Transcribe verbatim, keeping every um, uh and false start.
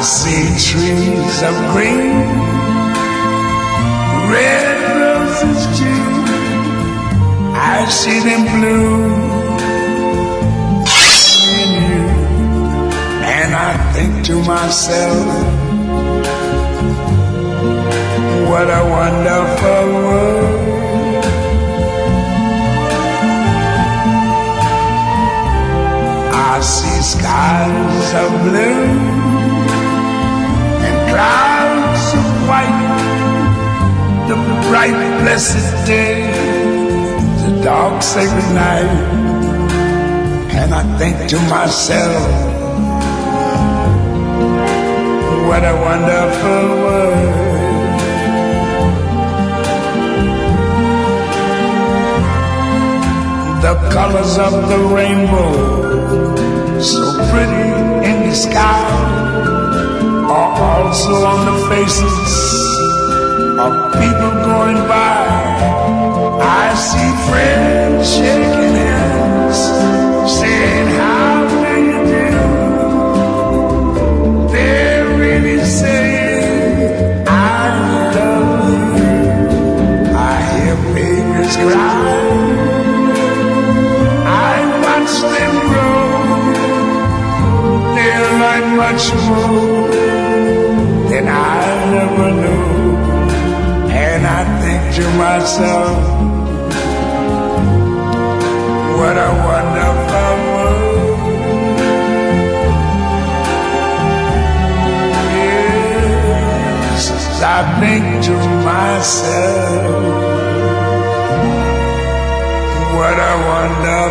see trees of green, red roses too. I see them blue in you, and I think to myself, what a wonderful world. I see skies of blue and clouds of white, the bright blessed day, the dark sacred night, and I think to myself, what a wonderful world. The colors of the rainbow, so pretty in the sky, are also on the faces of people going by. I see friends shaking hands, saying, how do you do? They're really saying, I love you. I hear babies cry, I watch them grow. They learn much more than I ever knew. And I think to myself, what a wonderful world. Yes, I think to myself, what a wonderful